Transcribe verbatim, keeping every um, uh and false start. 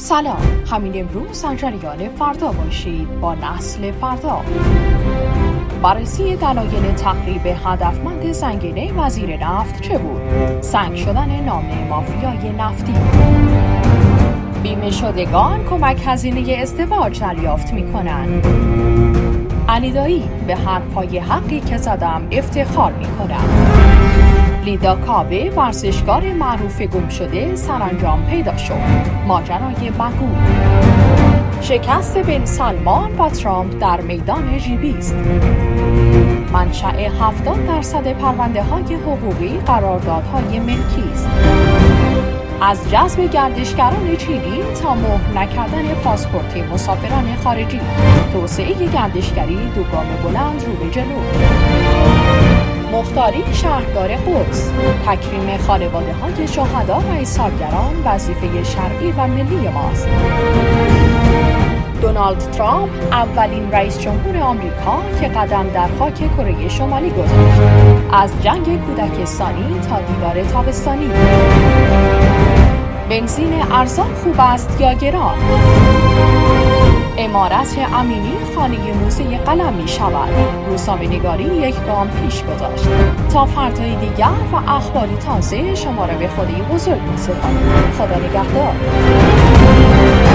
سلام، همین امروز در جریان فردا باشید با نسل فردا. بررسی دلایل تخریب هدفمند زنگنه وزیر نفت چه بود؟ سنگ شدن نامه مافیای نفتی. بیمه شدگان کمک هزینه ازدواج دریافت می‌کنند. علی دایی به حرف‌های حقی که زدم افتخار می‌کنم. لیدا کاوه ورزشکار معروف گم شده سرانجام پیدا شد. ماجرای مگول. شکست بن سلمان و ترامپ در میدان جیبی است. منشأ هفتاد درصد پرونده های حقوقی قراردادهای ملکی است. از جذب گردشگران چینی تا مهر نکردن پاسپورت مسافران خارجی، توسعه گردشگری دو گام بلند رو به جلو. مختاری شهردار قدس، تکریم خانواده های شهدا و ایثارگران وظیفه شرعی و ملی ماست. دونالد ترامپ اولین رئیس جمهور آمریکا که قدم در خاک کره شمالی گذاشت. از جنگ کودکستانی تا دیدار تابستانی. بنزین ارزان خوب است یا گران؟ عمارت امینی خانه موزه قلم می شود. روزنامه‌نگاری یک گام پیش گذاشت. تا فردای دیگر و اخباری تازه شما را به خدای بزرگ می سپارم. خدا نگهدار.